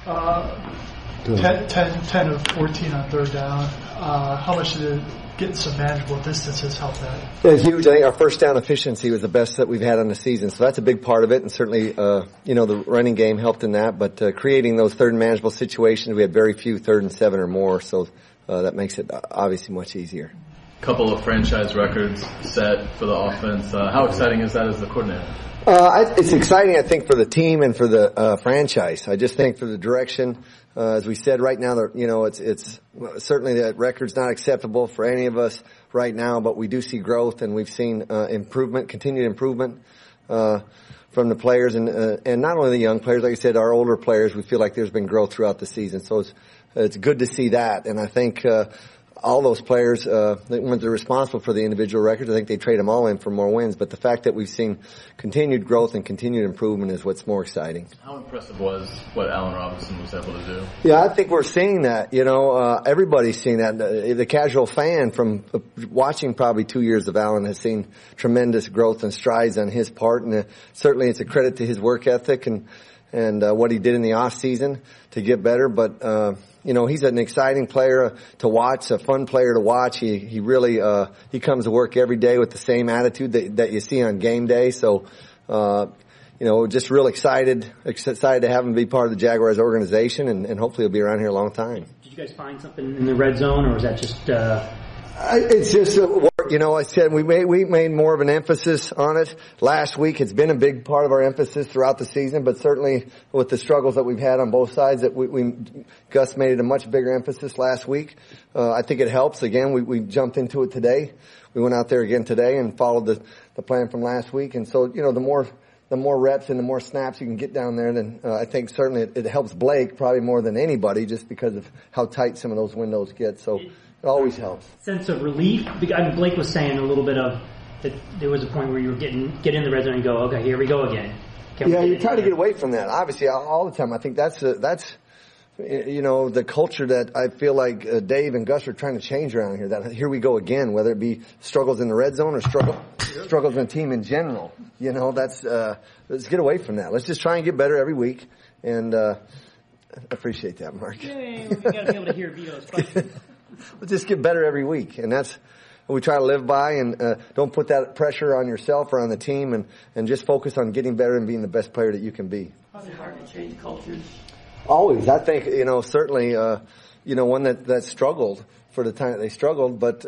10 of 14 on third down. How much did getting some manageable distances help that? Yeah, huge. I think our first down efficiency was the best that we've had on the season, so that's a big part of it. And certainly, the running game helped in that. But creating those third and manageable situations, we had very few 3rd and 7 or more, so that makes it obviously much easier. Couple of franchise records set for the offense. How exciting is that as the coordinator? It's exciting, I think, for the team and for the franchise. I just think for the direction, as we said right now, it's certainly that record's not acceptable for any of us right now, but we do see growth and we've seen improvement, continued improvement from the players and not only the young players, like I said, our older players. We feel like there's been growth throughout the season, so it's good to see that. And I think all those players, when they're responsible for the individual records, I think they trade them all in for more wins. But the fact that we've seen continued growth and continued improvement is what's more exciting. How impressive was what Allen Robinson was able to do? Yeah, I think we're seeing that. Everybody's seeing that. The casual fan from watching probably 2 years of Allen has seen tremendous growth and strides on his part. And certainly it's a credit to his work ethic and what he did in the off season to get better. But he's an exciting player to watch, a fun player to watch. He really he comes to work every day with the same attitude that you see on game day. So just real excited to have him be part of the Jaguars organization, and hopefully he'll be around here a long time. Did you guys find something in the red zone, or was that just? It's just work. I said we made more of an emphasis on it last week. It's been a big part of our emphasis throughout the season, but certainly with the struggles that we've had on both sides, that Gus made it a much bigger emphasis last week. I think it helps. Again, we jumped into it today. We went out there again today and followed the plan from last week. And so, the more reps and the more snaps you can get down there, then I think certainly it helps Blake probably more than anybody, just because of how tight some of those windows get. So it always helps. Sense of relief. Blake was saying a little bit of that there was a point where you were get in the red zone and go, okay, here we go again. You try to get away from that. Obviously, all the time. I think that's the culture that I feel like Dave and Gus are trying to change around here. That here we go again, whether it be struggles in the red zone or struggles in the team in general. Let's get away from that. Let's just try and get better every week. And I appreciate that, Mark. Yay, we got to be able to hear Vito's question. Let's just get better every week, and that's what we try to live by. And don't put that pressure on yourself or on the team, and just focus on getting better and being the best player that you can be. Is it hard to change cultures? Always. I think, certainly, one that struggled for the time that they struggled, but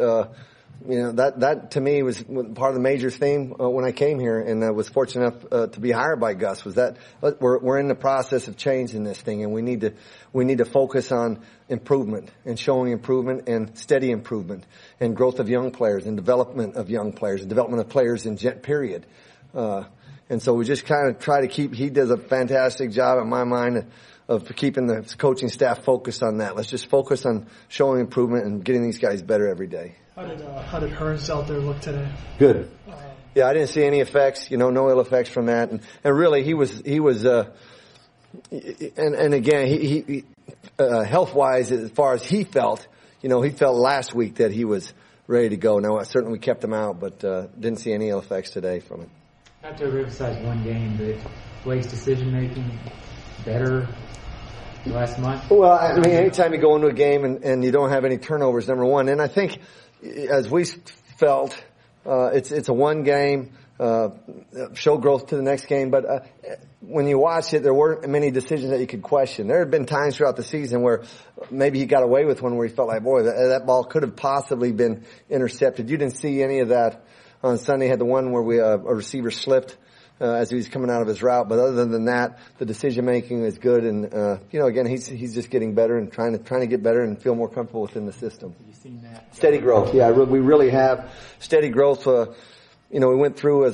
that to me was part of the major theme when I came here, and I was fortunate enough to be hired by Gus. Was that we're in the process of changing this thing, and we need to focus on improvement and showing improvement and steady improvement and growth of young players and development of young players and development of players in period. And so we just kind of try to keep. He does a fantastic job, in my mind, of keeping the coaching staff focused on that. Let's just focus on showing improvement and getting these guys better every day. How did Hearns out there look today? Good. Yeah, I didn't see any effects, no ill effects from that. And really he was, and again, he health-wise, as far as he felt last week that he was ready to go. Now, certainly we kept him out, but didn't see any ill effects today from it. Not to emphasize one game, but Blake's decision-making better last month? Well, I mean, anytime you go into a game and you don't have any turnovers, number one. And I think, as we felt, it's a one game, show growth to the next game. But when you watch it, there weren't many decisions that you could question. There had been times throughout the season where maybe he got away with one where he felt like, boy, that ball could have possibly been intercepted. You didn't see any of that on Sunday. Had the one where a receiver slipped as he was coming out of his route. But other than that, the decision-making is good. And, again, he's just getting better and trying to get better and feel more comfortable within the system. Have you seen that? Steady growth. Yeah, we really have steady growth. We went through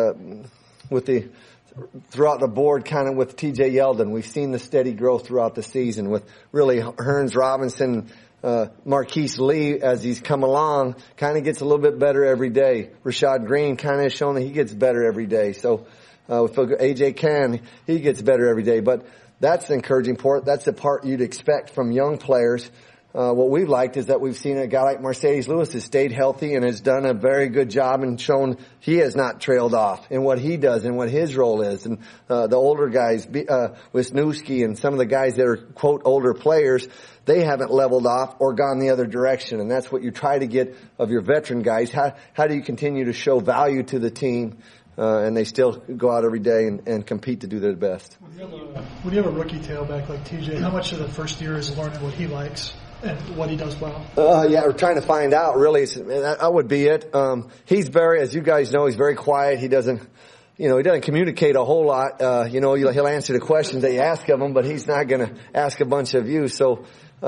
throughout the board kind of with TJ Yeldon. We've seen the steady growth throughout the season with really Hearns Robinson, Marquise Lee, as he's come along, kind of gets a little bit better every day. Rashad Green kind of has shown that he gets better every day. So, with AJ Cann, he gets better every day. But that's the encouraging part. That's the part you'd expect from young players what we've liked is that we've seen a guy like Mercedes Lewis has stayed healthy and has done a very good job and shown he has not trailed off in what he does and what his role is. And the older guys, Wisniewski and some of the guys that are, quote, older players, they haven't leveled off or gone the other direction. And that's what you try to get of your veteran guys. How do you continue to show value to the team? And they still go out every day and compete to do their best. When you have a rookie tailback like TJ, how much of the first year is learning what he likes and what he does well? Yeah, we're trying to find out, really. That would be it. He's very, as you guys know, he's very quiet. He doesn't communicate a whole lot. He'll answer the questions that you ask of him, but he's not going to ask a bunch of you. So,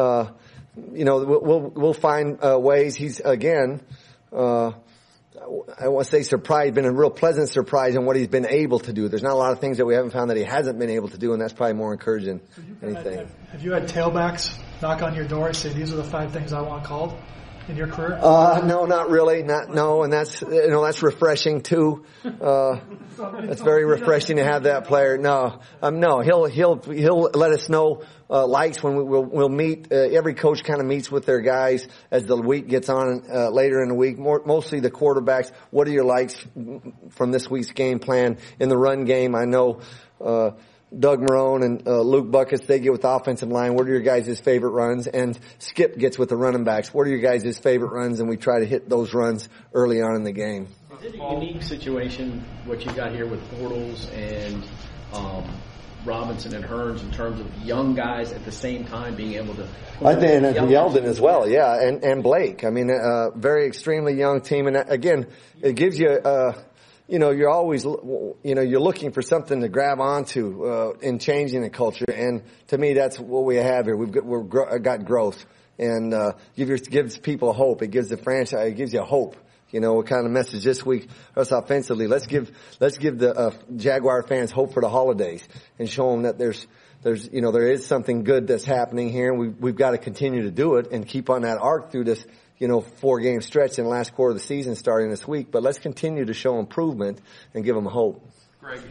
we'll find ways. He's, again, I want to say surprised, been a real pleasant surprise in what he's been able to do. There's not a lot of things that we haven't found that he hasn't been able to do, and that's probably more encouraging than anything. Have you had tailbacks knock on your door and say, these are the 5 things I want called in your career? No, not really. And that's refreshing too. It's very refreshing to have that player. No, he'll let us know, likes when we'll meet. Every coach kind of meets with their guys as the week gets on, later in the week. Mostly the quarterbacks. What are your likes from this week's game plan? In the run game, I know, Doug Marone and Luke Buckets, they get with the offensive line. What are your guys' favorite runs? And Skip gets with the running backs. What are your guys' favorite runs? And we try to hit those runs early on in the game. Is it a unique situation, what you got here with Bortles and Robinson and Hearns, in terms of young guys at the same time being able to... I think, and Yeldon as well, yeah, and Blake. I mean, very extremely young team. And again, it gives you... you're always, you're looking for something to grab onto in changing the culture, and to me, that's what we have here. We've got growth, and gives people hope. It gives the franchise, it gives you hope. What kind of message this week us offensively? Let's give the Jaguar fans hope for the holidays and show them that there is something good that's happening here, and we've got to continue to do it and keep on that arc through this 4-game stretch in the last quarter of the season starting this week. But let's continue to show improvement and give them hope. Greg,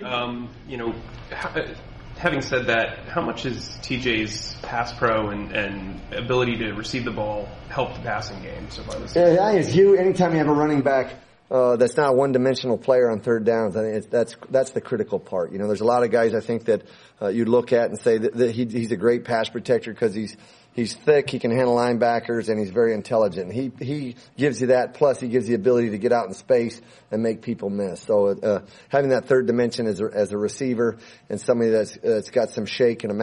having said that, how much is TJ's pass pro and ability to receive the ball help the passing game so far this season? Yeah, it's huge. Anytime you have a running back that's not a one-dimensional player on third downs, I think that's the critical part. There's a lot of guys I think that you look at and say that he's a great pass protector because he's thick, he can handle linebackers, and he's very intelligent. He gives you that, plus he gives you the ability to get out in space and make people miss. So having that third dimension as a receiver and somebody that's got some shake and a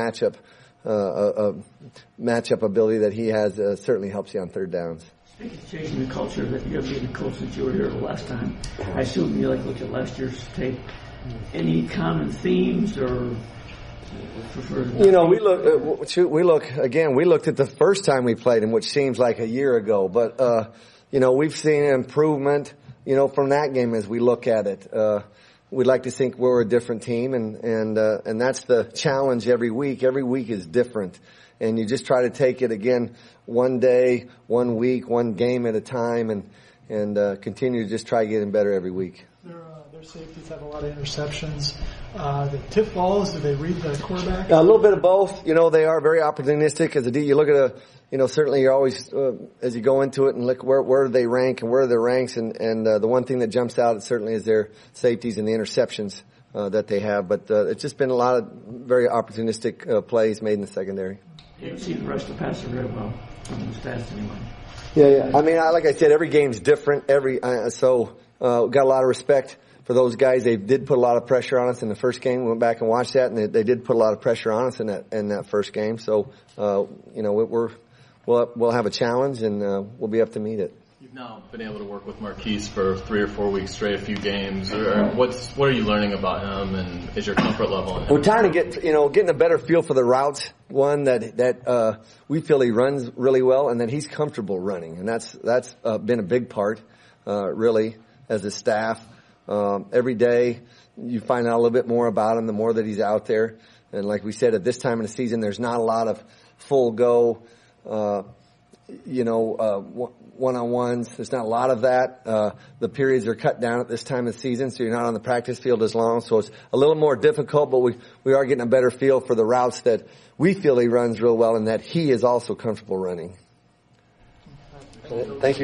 matchup ability that he has certainly helps you on third downs. Speaking of changing the culture, that you have been the coach since you were here the last time. I assume you looked at last year's tape. Any common themes or? We looked at the first time we played him, which seems like a year ago, but we've seen improvement from that game as we look at it. We'd like to think we're a different team, and that's the challenge every week. Every week is different, and you just try to take it again one day, 1 week, one game at a time, and continue to just try getting better every week. Their safeties have a lot of interceptions. The tip balls, do they read the quarterback? A little bit of both. They are very opportunistic. As a D, you look at certainly you're always, as you go into it and look where do they rank and where are their ranks, and the one thing that jumps out certainly is their safeties and the interceptions that they have. But it's just been a lot of very opportunistic plays made in the secondary. You haven't seen the rest of the passer very well from the stats anyway. Yeah. I mean, like I said, every game's different. So got a lot of respect for those guys. They did put a lot of pressure on us in the first game. We went back and watched that, and they did put a lot of pressure on us in that first game. So we'll have a challenge, and we'll be up to meet it. You've now been able to work with Marquise for 3 or 4 weeks straight, a few games. What are you learning about him, and is your comfort level in him? We're trying to getting a better feel for the routes. One that we feel he runs really well, and that he's comfortable running, and that's been a big part, really, as a staff. Every day you find out a little bit more about him, the more that he's out there. And like we said, at this time of the season, there's not a lot of full go, one-on-ones. There's not a lot of that. The periods are cut down at this time of the season, so you're not on the practice field as long. So it's a little more difficult, but we are getting a better feel for the routes that we feel he runs real well and that he is also comfortable running. Thank you.